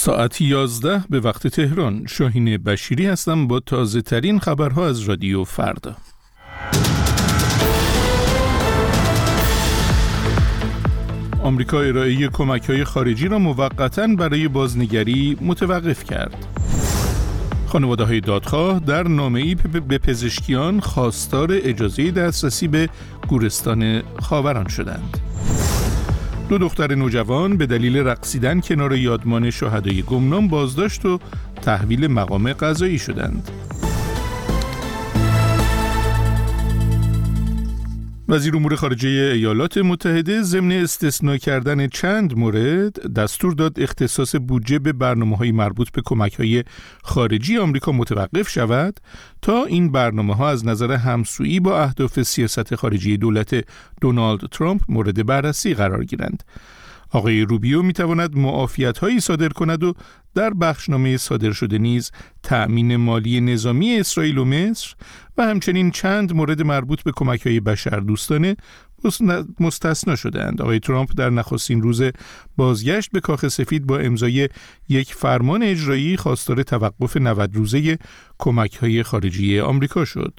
ساعت 11 به وقت تهران. شاهین بشیری هستم با تازه ترین خبرها از رادیو فردا. آمریکا ارائه کمک‌های خارجی را موقتاً برای بازنگری متوقف کرد. خانواده‌های دادخواه در نامه‌ای به پزشکیان خواستار اجازه دسترسی به گورستان خاوران شدند. 2 دختر نوجوان به دلیل رقصیدن کنار یادمان شهدای گمنام بازداشت و تحویل مقام قضایی شدند. وزیر امور خارجه ایالات متحده ضمن استثناء کردن چند مورد دستور داد اختصاص بودجه به برنامه‌های مربوط به کمک‌های خارجی آمریکا متوقف شود تا این برنامه‌ها از نظر همسویی با اهداف سیاست خارجی دولت دونالد ترامپ مورد بررسی قرار گیرند. آقای روبیو می‌تواند معافیت‌هایی صادر کند و در بخشنامه صادر شده نیز تأمین مالی نظامی اسرائیل و مصر و همچنین چند مورد مربوط به کمک‌های بشردوستانه مستثنا شدند. آقای ترامپ در نخستین روز بازگشت به کاخ سفید با امضای یک فرمان اجرایی خواستار توقف 90 روزه کمک‌های خارجی آمریکا شد.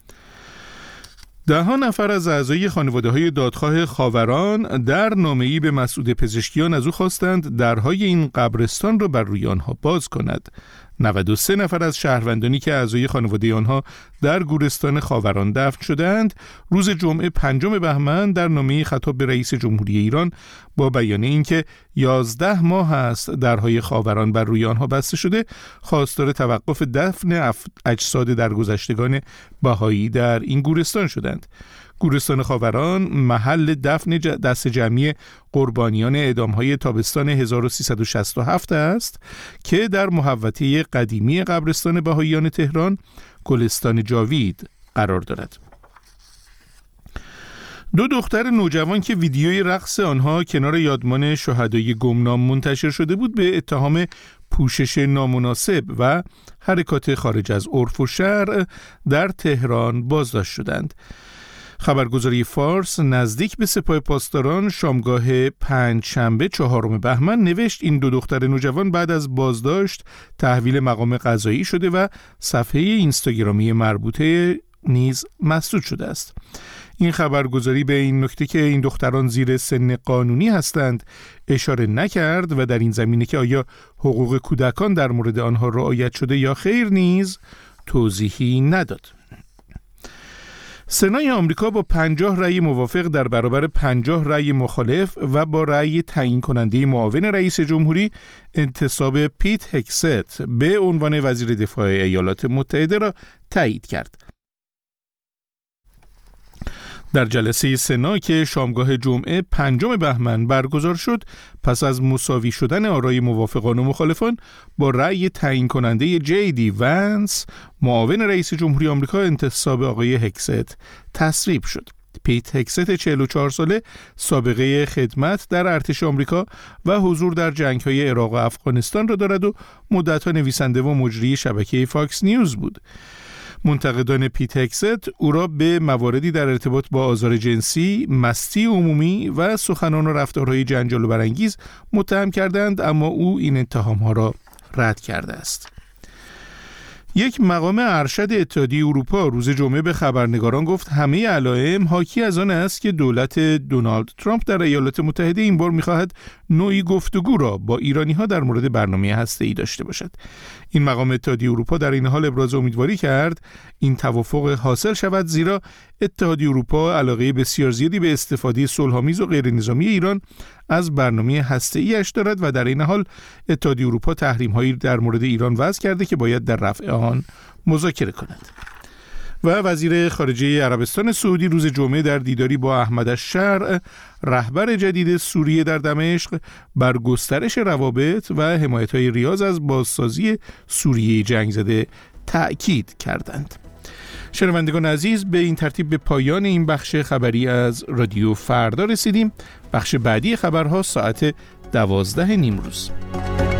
10 نفر از اعضای خانواده‌های دادخواه خاوران در نامه‌ای به مسعود پزشکیان از او خواستند درهای این قبرستان را بر روی آنها باز کند. 93 نفر از شهروندانی که اعضای خانواده آنها در گورستان خاوران دفن شدند، روز جمعه 5 بهمن در نامه‌ای خطاب به رئیس جمهوری ایران با بیان اینکه 11 ماه است درهای خاوران بر روی آنها بسته شده، خواستار توقف دفن اجساد درگذشتگان بهایی در این گورستان شدند. گورستان خاوران محل دفن دست جمعی قربانیان اعدام‌های تابستان 1367 است که در محوطه قدیمی قبرستان بهائیان تهران، گلستان جاوید قرار دارد. 2 دختر نوجوان که ویدیوی رقص آنها کنار یادمان شهدای گمنام منتشر شده بود به اتهام پوشش نامناسب و حرکات خارج از عرف و شرع در تهران بازداشت شدند. خبرگزاری فارس نزدیک به سپاه پاسداران شامگاه 5 شنبه 4 بهمن نوشت این 2 دختر نوجوان بعد از بازداشت تحویل مقام قضایی شده و صفحه اینستاگرامی مربوطه نیز مسدود شده است. این خبرگزاری به این نکته که این دختران زیر سن قانونی هستند اشاره نکرد و در این زمینه که آیا حقوق کودکان در مورد آنها رعایت شده یا خیر نیز توضیحی نداد. سنای آمریکا با 50 رأی موافق در برابر 50 رأی مخالف و با رأی تعیین کننده معاون رئیس جمهوری انتصاب پیت هگست به عنوان وزیر دفاع ایالات متحده را تایید کرد. در جلسه سنا که شامگاه جمعه 5 بهمن برگزار شد، پس از مساوی شدن آرای موافقان و مخالفان با رأی تعیین کننده جی.دی. وانس معاون رئیس جمهوری آمریکا انتصاب آقای هگست تصویب شد. پیت هگست 44 ساله سابقه خدمت در ارتش آمریکا و حضور در جنگ‌های عراق و افغانستان را دارد و مدت‌ها نویسنده و مجری شبکه فاکس نیوز بود. منتقدان پیت هگست او را به مواردی در ارتباط با آزار جنسی، مستی عمومی و سخنان و رفتارهای جنجال و برانگیز متهم کردند، اما او این اتهام‌ها را رد کرده است. یک مقام ارشد اتحادیه اروپا روز جمعه به خبرنگاران گفت همه علائم حاکی از آن است که دولت دونالد ترامپ در ایالات متحده این بار می‌خواهد نوعی گفتگو را با ایرانی‌ها در مورد برنامه هسته‌ای داشته باشد. این مقام اتحادیه اروپا در این حال ابراز امیدواری کرد این توافق حاصل شود، زیرا اتحادیه اروپا علاقه بسیار زیادی به استفاده صلح‌آمیز و غیرنظامی ایران از برنامه هسته‌ای‌اش دارد و در این حال اتحادیه اروپا تحریم‌هایی در مورد ایران وضع کرده که باید در رفع آن مذاکره کند. و وزیر خارجه عربستان سعودی روز جمعه در دیداری با احمد الشرع رهبر جدید سوریه در دمشق بر گسترش روابط و حمایت‌های ریاض از بازسازی سوریه جنگ زده تأکید کردند. شنوندگان عزیز، به این ترتیب به پایان این بخش خبری از رادیو فردا رسیدیم. بخش بعدی خبرها ساعت 12 نیمروز.